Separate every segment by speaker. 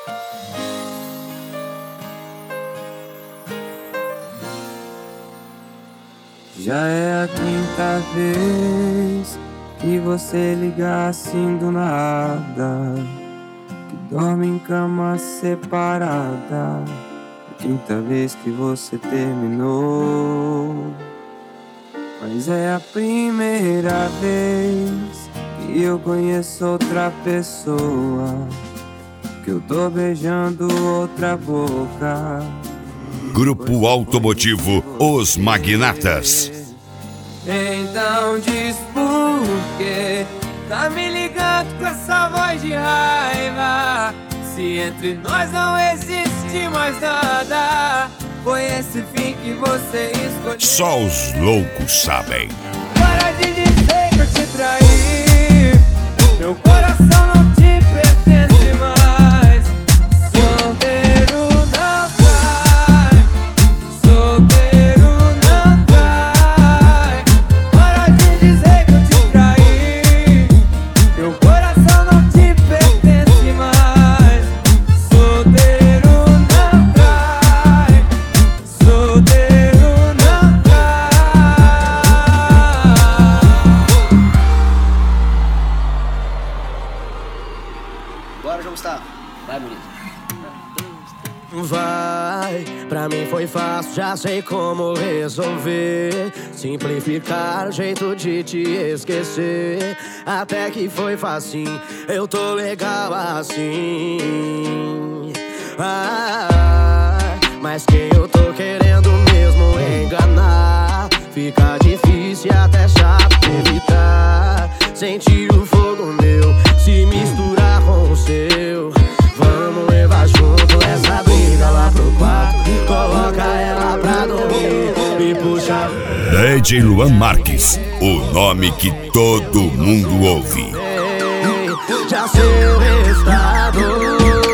Speaker 1: Já é a quinta vez que você liga assim do nada, que dorme em cama separada. A quinta vez que você terminou. Mas é a primeira vez que eu conheço outra pessoa, que eu tô beijando outra boca.
Speaker 2: Grupo Automotivo Os Magnatas.
Speaker 1: Então diz por que tá me ligando com essa voz de raiva, se entre nós não existe mais nada. Foi esse fim que você escolheu.
Speaker 2: Só os loucos sabem.
Speaker 1: Para de dizer que eu te traí, meu coração não te pertence mais. Solteiro não cai, solteiro não cai. Para de dizer que eu te traí, meu coração não te pertence mais. Solteiro não cai, solteiro não cai.
Speaker 3: Bora, João Gustavo. Vai, bonito.
Speaker 4: Vai, pra mim foi fácil, já sei como resolver. Simplificar o jeito de te esquecer. Até que foi facinho, eu tô legal assim. Mas quem eu tô querendo mesmo enganar, fica difícil e até chato evitar. Sentir o fogo meu se misturar com o seu. Vamos levar junto essa briga lá pro quarto. Coloca ela pra dormir e puxa.
Speaker 2: DJ Luan Marques, o nome que todo mundo ouve.
Speaker 4: Já sei o resultado.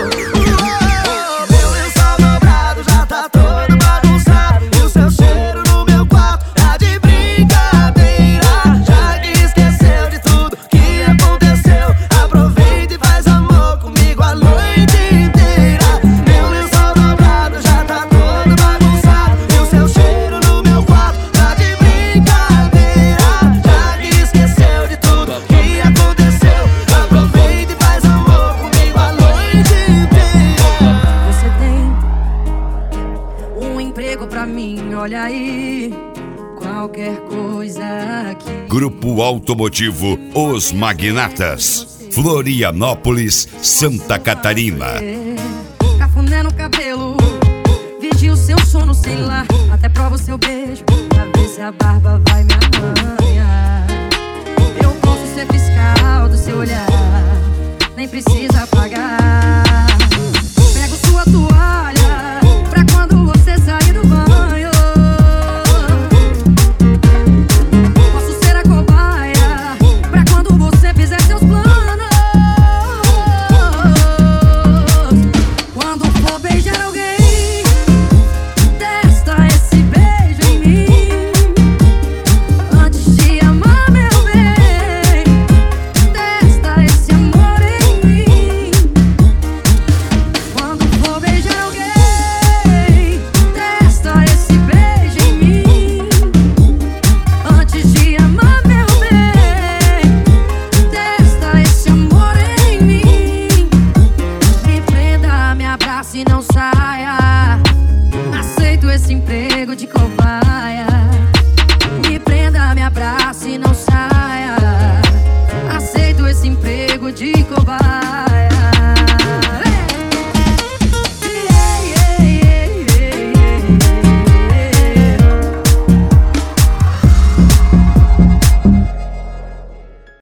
Speaker 4: Meu lençol dobrado já tá todo bagunçado. E o seu cheiro no meu quarto tá de brincadeira. Já que esqueceu de tudo que aconteceu, aproveita e faz amor comigo a noite inteira. Meu lençol dobrado já tá todo bagunçado. E o seu cheiro no meu quarto tá de brincadeira. Já que esqueceu de tudo que aconteceu, aproveita e faz amor comigo a noite inteira.
Speaker 5: Você tem um emprego pra mim, olha aí, qualquer coisa aqui.
Speaker 2: Grupo Automotivo Os Magnatas. Florianópolis, Santa Catarina.
Speaker 5: Cafuné no cabelo, vigia o seu sono, sei lá, até prova o seu beijo, pra ver se a barba vai me arranhar. Eu posso ser fiscal do seu olhar, nem precisa pagar. Pego sua toalha pra quando você sair do banho. Posso ser a cobaia pra quando você fizer seus planos. Quando for beijar alguém, testa esse beijo em mim. Antes de amar, meu bem, testa esse amor em mim. Quando for beijar alguém, testa esse beijo em mim. Antes de amar, meu bem, testa esse amor em mim. Me prenda, me abrace e não saia. Aceito esse emprego de cobaia. Me prenda, me abrace e não saia. Aceito esse emprego de cobaia.